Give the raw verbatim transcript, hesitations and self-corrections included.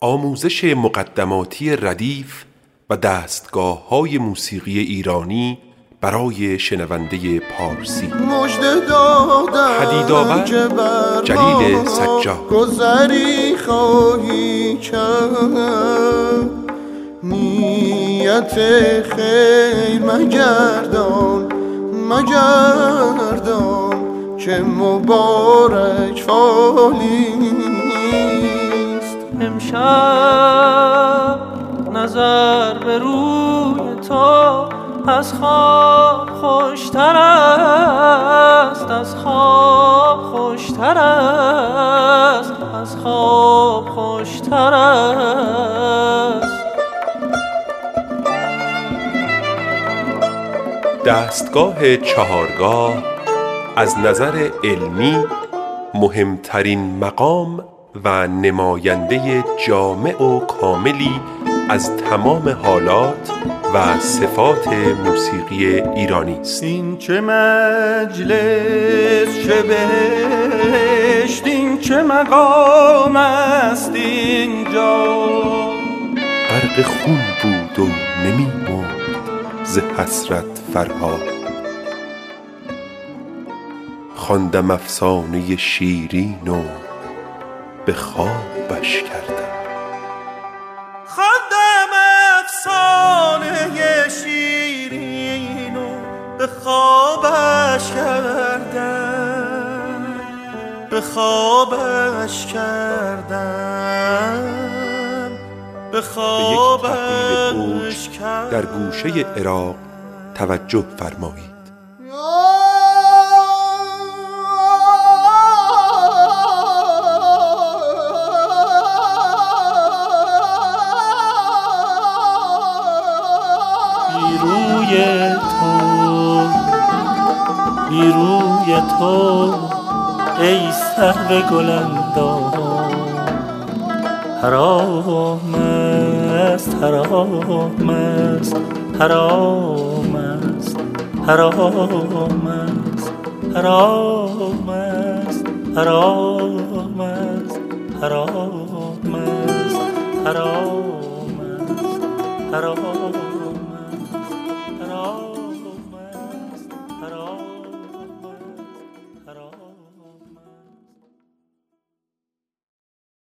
آموزش مقدماتی ردیف و دستگاه‌های موسیقی ایرانی برای شنونده پارسی. پدیدآور جلیل سجاد. گذری خواهی کرد نیت خیر مگردان مگردان که مبارک فالیست. امشب نظر به روی تو از خواب خوشتر است، از خواب خوشتر است، از خواب خوشتر است. دستگاه چهارگاه از نظر علمی مهمترین مقام و نماینده جامع و کاملی از تمام حالات و صفات موسیقی ایرانی است. این چه مجلس چه بهشت، این چه مقام است اینجا. غرق خون بود و نمی مرد ز حسرت فرهاد. خواندم افسانه شیرین و به خوابش کردم. خواندم افسانه شیرین و به خوابش کردم، به خوابش کردم، به خوابش کردم. در گوشه عراق توجه فرمایید. روی تو بی روی تو ای سرو گلندام، حرام است حرام است حرام است حرام است حرام است حرام است حرام است حرام است حرام